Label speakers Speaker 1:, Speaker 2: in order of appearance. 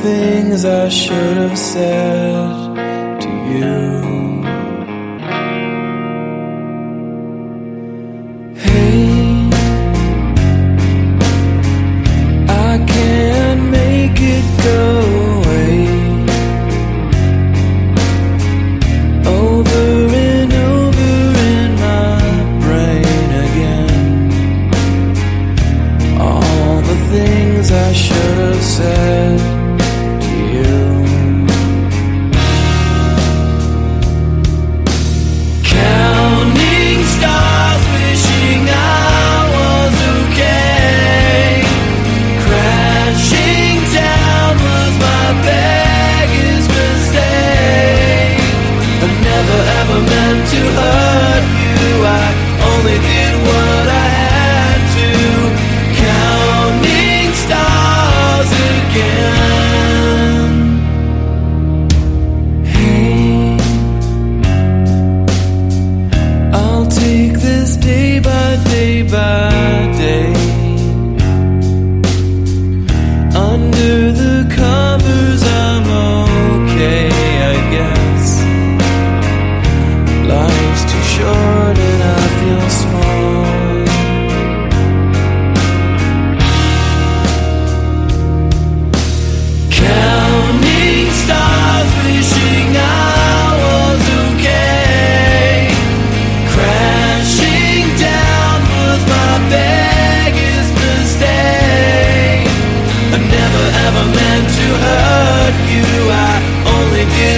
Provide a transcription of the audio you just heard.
Speaker 1: things I should have said to you. Hey, I can't make it go away. Over and over in my brain again. All the things I should have said to you. Counting stars, wishing I was okay. Crashing down was my biggest mistake. I never ever meant to hurt you. I only did what I had to. Counting stars again. Hey, I'll take this day by day by day. Under the covers I'm okay, I guess. Life's too short and I feel small. Counting stars, wishing I was okay. Crashing down was my biggest mistake. I never ever meant to hurt you. I only did